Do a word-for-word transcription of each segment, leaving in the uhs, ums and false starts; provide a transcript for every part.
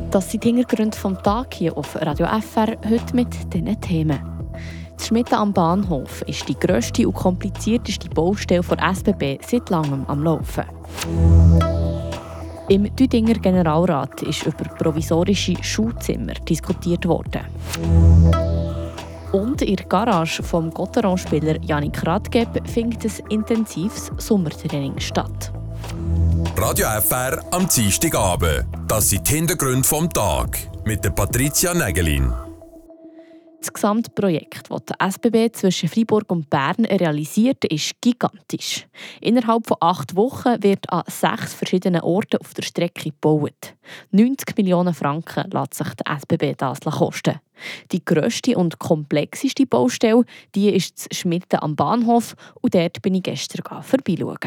Das sind die Hintergründe vom Tag hier auf Radio F R, heute mit diesen Themen. Die Schmitten am Bahnhof ist die grösste und komplizierteste Baustelle der S B B seit langem am Laufen. Im Düdinger Generalrat ist über provisorische Schulzimmer diskutiert worden. Und in der Garage vom Gotteron-Spieler Yannick Radgeb findet ein intensives Sommertraining statt. Radio F R am Dienstagabend. Das sind die Hintergründe vom Tag mit der Patricia Nägelin. Das Gesamtprojekt, das die S B B zwischen Freiburg und Bern realisiert, ist gigantisch. Innerhalb von acht Wochen wird an sechs verschiedenen Orten auf der Strecke gebaut. neunzig Millionen Franken lässt sich die S B B das kosten. Die grösste und komplexeste Baustelle die ist das Schmitten am Bahnhof und dort bin ich gestern vorbeischauen.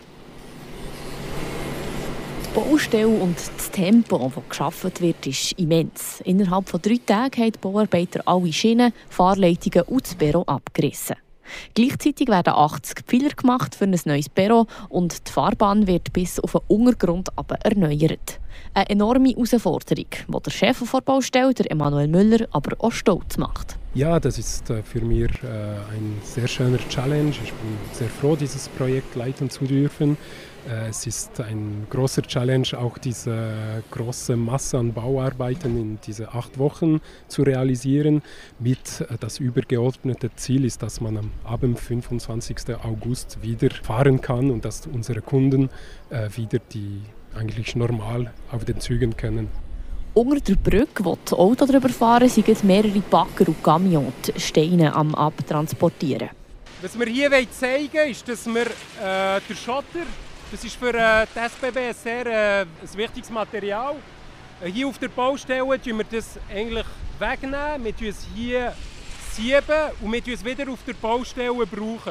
Die Baustelle und das Tempo, das geschaffen wird, ist immens. Innerhalb von drei Tagen haben die Bauarbeiter alle Schienen, Fahrleitungen und das Perron abgerissen. Gleichzeitig werden achtzig Pfeiler gemacht für ein neues Perron und die Fahrbahn wird bis auf den Untergrund erneuert. Eine enorme Herausforderung, die der Chef der Baustelle, Emanuel Müller, aber auch stolz macht. Ja, das ist für mich ein sehr schöner Challenge. Ich bin sehr froh, dieses Projekt leiten zu dürfen. Es ist ein großer Challenge, auch diese große Masse an Bauarbeiten in diese acht Wochen zu realisieren. Mit das übergeordnete Ziel ist, dass man ab dem fünfundzwanzigsten August wieder fahren kann und dass unsere Kunden wieder die eigentlich normal auf den Zügen können. Unter der Brücke, wo die Autos drüber fahren, sind mehrere Bagger und Camions die Steine am Abtransportieren. Was wir hier zeigen wollen, ist, dass wir äh, den Schotter, das ist für äh, die S B B ein sehr äh, ein wichtiges Material. Äh, hier auf der Baustelle tun wir das eigentlich wegnehmen, wir tun es hier sieben und wir tun es wieder auf der Baustelle brauchen.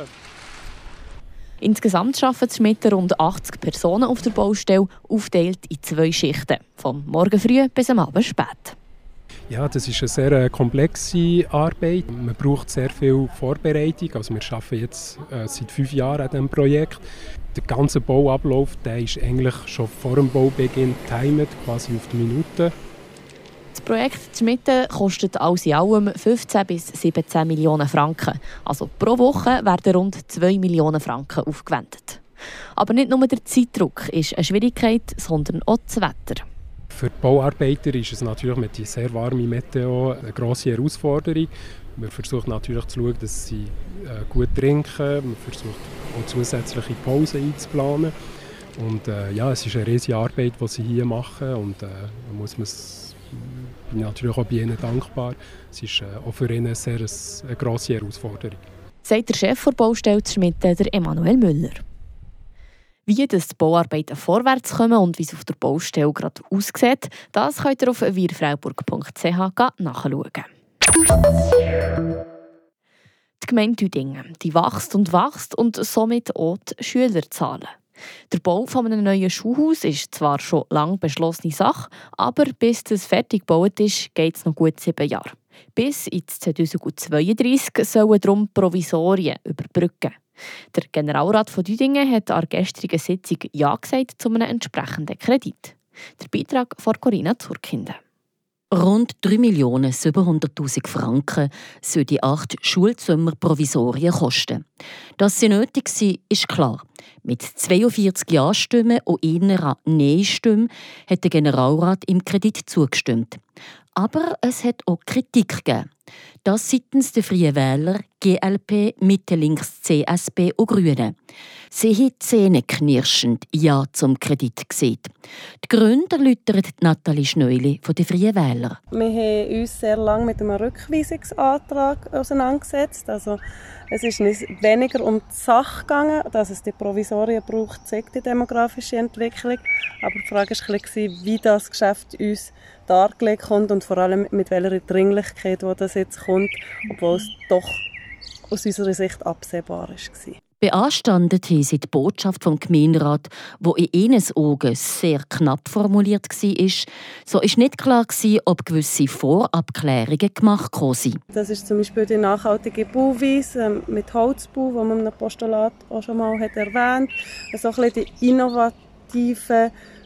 Insgesamt arbeiten die Schmitten rund achtzig Personen auf der Baustelle, aufgeteilt in zwei Schichten, vom Morgen früh bis am Abend spät. Ja, das ist eine sehr komplexe Arbeit. Man braucht sehr viel Vorbereitung. Also wir arbeiten jetzt äh, seit fünf Jahren an diesem Projekt. Der ganze Bauablauf der ist eigentlich schon vor dem Baubeginn getimed, quasi auf die Minute. Das Projekt Schmitten kostet alles in allem fünfzehn bis siebzehn Millionen Franken. Also pro Woche werden rund zwei Millionen Franken aufgewendet. Aber nicht nur der Zeitdruck ist eine Schwierigkeit, sondern auch das Wetter. Für die Bauarbeiter ist es natürlich mit der sehr warmen Meteo eine grosse Herausforderung. Man versucht natürlich zu schauen, dass sie gut trinken. Man versucht auch zusätzliche Pausen einzuplanen. Und äh, ja, es ist eine riesige Arbeit, die sie hier machen. Und äh, man muss man Ich bin natürlich auch bei ihnen dankbar. Es ist äh, auch für ihn sehr eine, eine grosse Herausforderung. Sagt der Chef der Baustelle Schmitten, der Emanuel Müller. Wie das die Bauarbeiten vorwärts kommen und wie es auf der Baustelle gerade aussieht, das könnt ihr auf wirfreiburg punkt c h nachschauen. Die Gemeinde Düdingen die wächst und wächst und somit auch die Schülerzahlen. Der Bau eines neuen Schulhauses ist zwar schon lange beschlossene Sache, aber bis das fertig gebaut ist, geht es noch gut sieben Jahre. Bis ins zweitausendzweiunddreissig sollen darum Provisorien überbrücken. Der Generalrat von Düdingen hat an der gestrigen Sitzung Ja gesagt zu einem entsprechenden Kredit. Der Beitrag von Corinna Zurkinden. Rund drei Millionen siebenhunderttausend Franken sollen die acht Schulzimmerprovisorien kosten. Dass sie nötig sind, ist klar. Mit zweiundvierzig Ja-Stimmen und einer Nein-Stimme hat der Generalrat im Kredit zugestimmt. Aber es hat auch Kritik gegeben. Das seitens der Freien Wähler, G L P, Mitte, Links, C S B und Grüne. Sie haben zähneknirschend Ja zum Kredit gesehen. Die Gründe erläutert Nathalie Schneuli von den Freien Wählern. Wir haben uns sehr lange mit einem Rückweisungsantrag auseinandergesetzt. Also, es ist uns weniger um die Sache gegangen, dass es die Provisorien braucht, zeigt die demografische Entwicklung. Aber die Frage war, wie das Geschäft uns dargelegt kommt und vor allem mit welcher Dringlichkeit wo das jetzt kommt, obwohl es doch aus unserer Sicht absehbar war. Beanstandet haben sie die Botschaft vom Gemeinderat, die in ihren Augen sehr knapp formuliert war. So war nicht klar, ob gewisse Vorabklärungen gemacht sind. Das ist zum Beispiel die nachhaltige Bauweise mit Holzbau, die man im Postulat auch schon mal erwähnt hat. Also ein bisschen die innovativen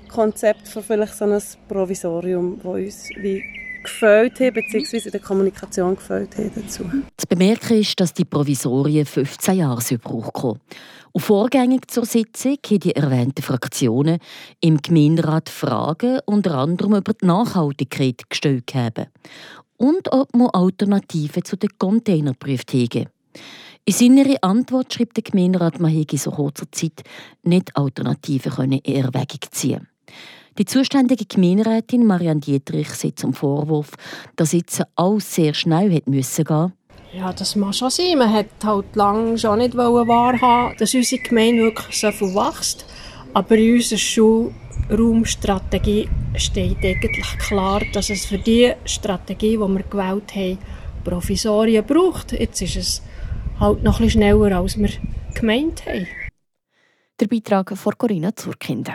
Konzept für vielleicht so ein Provisorium, das uns wie gefällt hat, beziehungsweise in der Kommunikation gefällt hat dazu. Zu bemerken ist, dass die Provisorien fünfzehn Jahre Gebrauch kommen. Und vorgängig zur Sitzung haben die erwähnten Fraktionen im Gemeinderat Fragen unter anderem über die Nachhaltigkeit gestellt haben. Und ob man Alternativen zu den Containern geprüft haben. In seiner Antwort schreibt der Gemeinderat, man hätte in so kurzer Zeit nicht Alternativen in Erwägung ziehen. Die zuständige Gemeinderätin Marianne Dietrich sieht zum Vorwurf, dass jetzt alles sehr schnell hätte müssen gehen. Ja, das mag schon sein. Man hat halt lange schon nicht wahrhaben, dass unsere Gemeinde wirklich so viel wächst. Aber in unserer Schulraumstrategie steht eigentlich klar, dass es für die Strategie, die wir gewählt haben, Provisorien braucht. Jetzt ist es halt noch ein bisschen schneller, als wir gemeint haben. Der Beitrag von Corinna Zurkinde.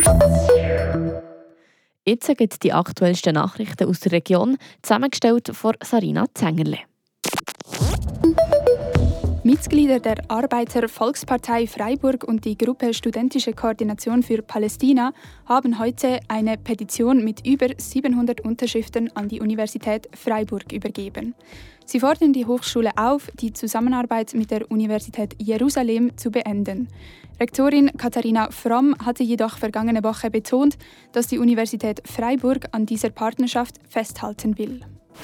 Jetzt gibt die aktuellsten Nachrichten aus der Region, zusammengestellt von Sarina Zengerle. Mitglieder der Arbeiter-Volkspartei Freiburg und die Gruppe Studentische Koordination für Palästina haben heute eine Petition mit über siebenhundert Unterschriften an die Universität Freiburg übergeben. Sie fordern die Hochschule auf, die Zusammenarbeit mit der Universität Jerusalem zu beenden. Rektorin Katharina Fromm hatte jedoch vergangene Woche betont, dass die Universität Freiburg an dieser Partnerschaft festhalten will.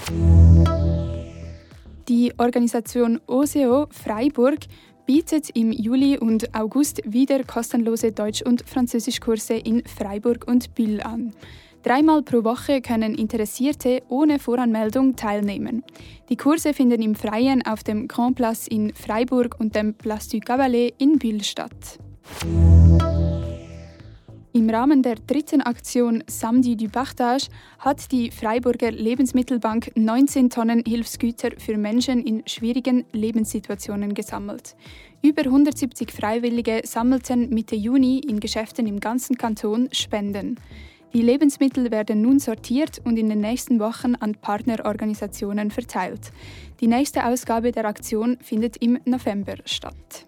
Die Organisation O S E O Freiburg bietet im Juli und August wieder kostenlose Deutsch- und Französischkurse in Freiburg und Bühl an. Dreimal pro Woche können Interessierte ohne Voranmeldung teilnehmen. Die Kurse finden im Freien auf dem Grand Place in Freiburg und dem Place du Cavalet in Bühl statt. Im Rahmen der dritten Aktion Samedi du Partage hat die Freiburger Lebensmittelbank neunzehn Tonnen Hilfsgüter für Menschen in schwierigen Lebenssituationen gesammelt. Über hundertsiebzig Freiwillige sammelten Mitte Juni in Geschäften im ganzen Kanton Spenden. Die Lebensmittel werden nun sortiert und in den nächsten Wochen an Partnerorganisationen verteilt. Die nächste Ausgabe der Aktion findet im November statt.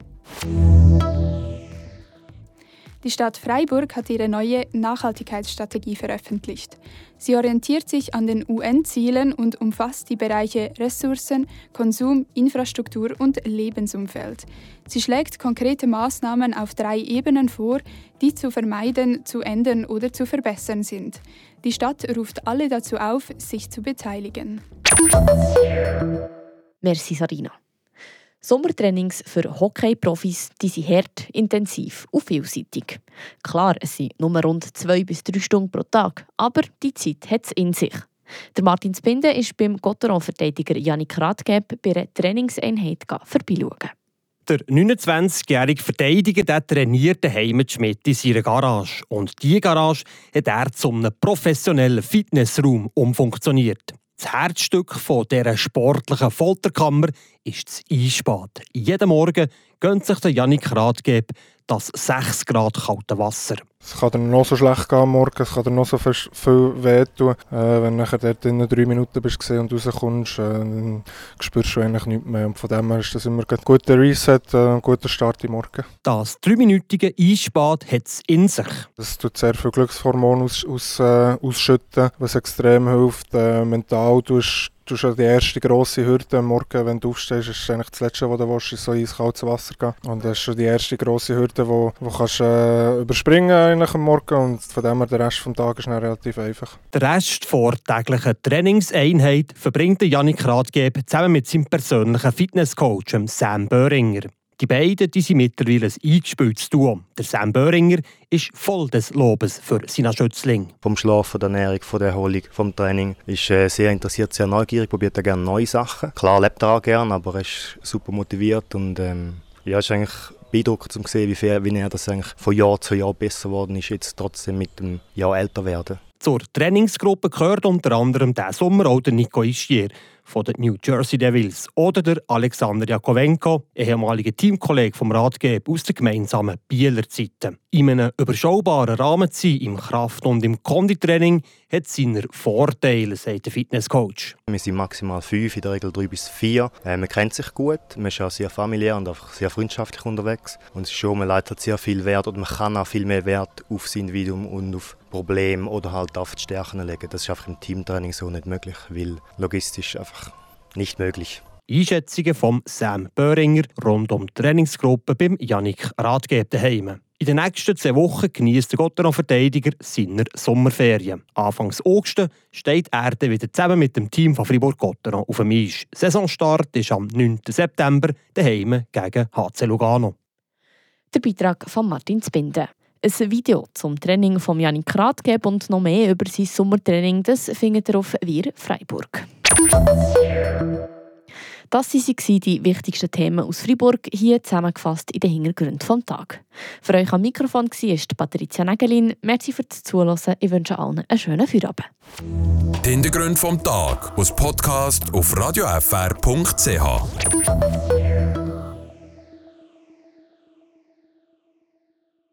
Die Stadt Freiburg hat ihre neue Nachhaltigkeitsstrategie veröffentlicht. Sie orientiert sich an den U N-Zielen und umfasst die Bereiche Ressourcen, Konsum, Infrastruktur und Lebensumfeld. Sie schlägt konkrete Maßnahmen auf drei Ebenen vor, die zu vermeiden, zu ändern oder zu verbessern sind. Die Stadt ruft alle dazu auf, sich zu beteiligen. Merci, Sarina. Sommertrainings für Hockey-Profis die sind hart, intensiv und vielseitig. Klar, es sind nur rund zwei bis drei Stunden pro Tag, aber die Zeit hat es in sich. Der Martin Spinde ist beim Gotteron-Verteidiger Yannick Rathgeb bei einer Trainingseinheit vorbeischauen. Der neunundzwanzigjährige Verteidiger der trainiert daheim in Schmidt in seiner Garage. Und diese Garage hat er zu einem professionellen Fitnessraum umfunktioniert. Das Herzstück von dieser sportlichen Folterkammer ist das Eisbad. Jeden Morgen gönnt sich der Yannick Rathgeb das sechs Grad kalte Wasser. Es kann dir noch so schlecht gehen am Morgen, es kann dir noch so viel wehtun. Äh, wenn du nachher dort in drei Minuten bist und rauskommst, äh, dann spürst du eigentlich nichts mehr. Und von dem her ist das immer ein guter Reset, äh, ein guter Start im Morgen. Das dreiminütige Eisbad hat es in sich. Es tut sehr viel Glückshormone aus, aus, äh, ausschütten, was extrem hilft. Äh, mental tust du schon die erste grosse Hürde am Morgen, wenn du aufstehst, ist eigentlich das Letzte, was du willst, ist so eiskaltes Wasser gehen. Und das ist schon die erste grosse Hürde, die du kannst, äh, überspringen eigentlich am Morgen. Und von dem her, der Rest des Tages ist dann relativ einfach. Der Rest der täglichen Trainingseinheit verbringt Yannick Rathgeb zusammen mit seinem persönlichen Fitnesscoach, Sam Böhringer. Die beiden die sind mittlerweile ein eingespieltes Duo. Der Sam Böhringer ist voll des Lobes für seinen Schützling. Vom Schlaf, von der Ernährung, von der Erholung, vom Training. Ist äh, sehr interessiert, sehr neugierig, probiert er gerne neue Sachen. Klar lebt er auch gerne, aber er ist super motiviert und ähm, ja, ist eigentlich beeindruckend zu sehen, wie, viel, wie er das eigentlich von Jahr zu Jahr besser geworden ist, jetzt trotzdem mit dem Jahr älter werden. Zur Trainingsgruppe gehört unter anderem diesen Sommer auch der Nico Ischier. von den New Jersey Devils. Oder der Alexander Jakovenko, ehemaliger Teamkollege vom Ratgeber aus den gemeinsamen Bieler Zeiten. In einem überschaubaren Rahmen zu sein, im Kraft- und im Konditraining, hat seine Vorteile, sagt der Fitnesscoach. Wir sind maximal fünf, in der Regel drei bis vier. Äh, man kennt sich gut, man ist auch sehr familiär und einfach sehr freundschaftlich unterwegs. Und es ist schon, man legt halt sehr viel Wert und man kann auch viel mehr Wert auf das Individuum und auf Probleme oder halt auf die Stärken legen. Das ist einfach im Teamtraining so nicht möglich, weil logistisch einfach nicht möglich. Einschätzungen von Sam Böhringer rund um die Trainingsgruppe beim Yannick Rathgeb daheim. In den nächsten zwei Wochen genießt der Gotteron-Verteidiger seine Sommerferien. Anfangs August steht er wieder zusammen mit dem Team von Fribourg-Gotteron auf dem Eis. Saisonstart ist am neunten September daheim gegen H C Lugano. Der Beitrag von Martin Zbinden. Ein Video zum Training von Yannick Rathgeb und noch mehr über sein Sommertraining, das findet ihr auf Wir Freiburg. Das waren die wichtigsten Themen aus Freiburg, hier zusammengefasst in den Hintergründen des Tages. Für euch am Mikrofon war Patricia Nägelin. Merci fürs Zuhören. Ich wünsche allen einen schönen Feierabend. Die Hintergründe vom Tag aus Podcast auf radio f r punkt c h.